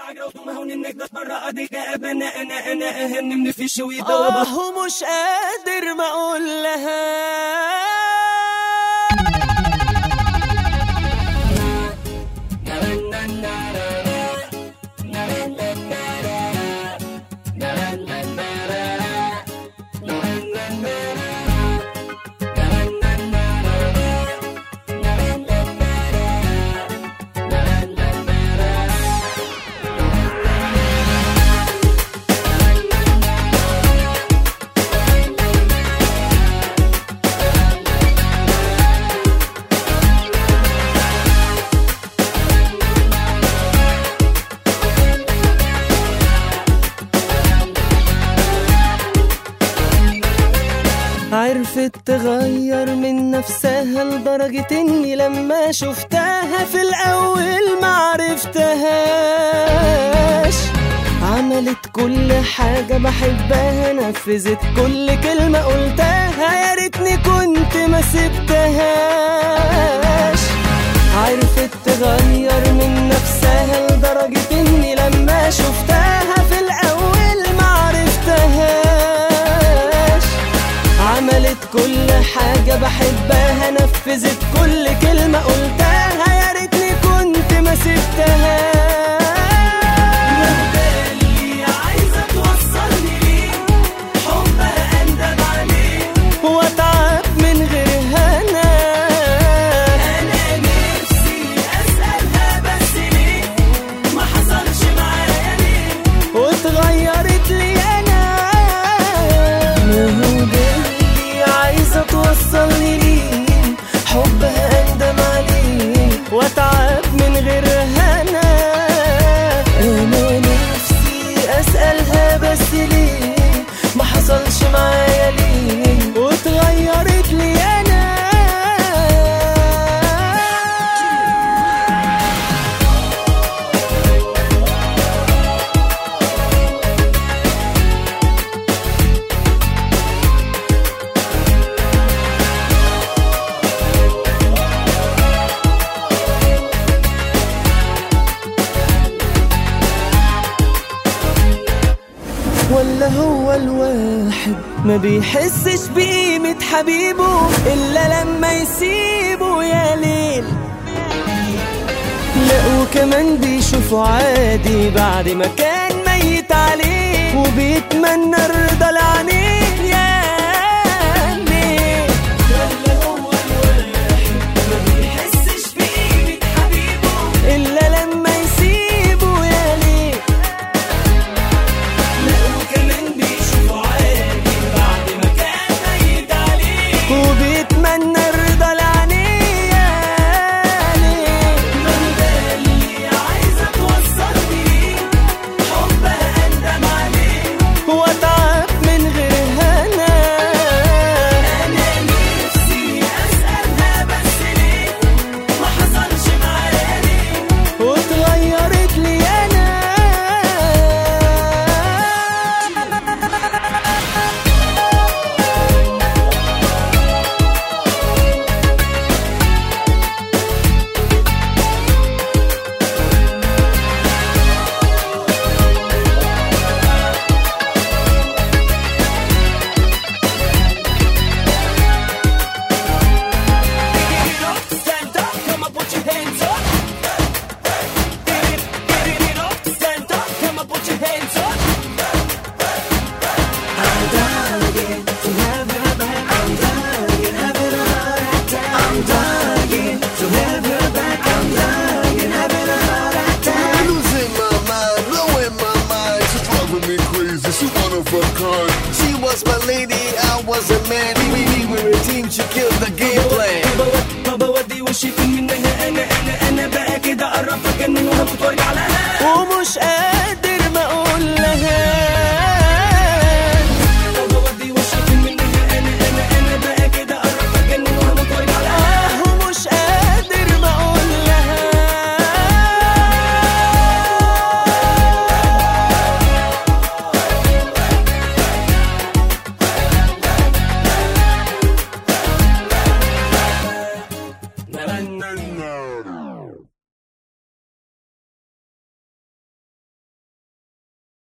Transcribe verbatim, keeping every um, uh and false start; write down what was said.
آه مش قادر ما اقول لها عرفت تغير من نفسها لدرجة اني لما شفتها في الاول معرفتهاش. عملت كل حاجة بحبها، نفذت كل كلمة قلتها، يا ريتني كنت ما سبتهاش. عرفت تغير من نفسها لدرجة اني لما شفتها في الاول معرفتهاش. عملت كل حاجة بحبها، نفذت كل كلمة قلتها، يا ريتني كنت ما سبتهاش. اللي عايزة توصلني ليه حبها أندب عليه وأتعب من غيرها أنا. أنا نفسي أسألها بس ليه ما حصلش معايا ليه واتغيرت لي أنا. عايزة توصلني ليه حبها أندم عليه وأتعب من غيرها أنا. أنا نفسي أسألها بس ليه ما حصلش معايا ليه واتغيرت لي أنا. ولا هو الواحد ما بيحسش بقيمة حبيبه إلا لما يسيبه يا ليل. لا وكمان بيشوفه عادي بعد ما كان ميت عليه وبيتمنى الرضا لعينيه يا ليل. ولا هو الواحد ما بيحسش بقيمة حبيبه إلا لما يسيبه يا ليل. وبيتمنى الرضا لعينيه ليه. من ده اللي عايزة توصلني ليه حبها أندم عليه وأتعب من غيرها أنا. أنا نفسي أسألها بس ليه ما حصلش معايا ليه واتغيرت لي أنا. She was my lady, I was a man. We were a team, she killed the game plan. بابا ودي وشي في منها أنا أنا أنا بقى كده قربت أجنن وهموت وارجع لها ومش قادر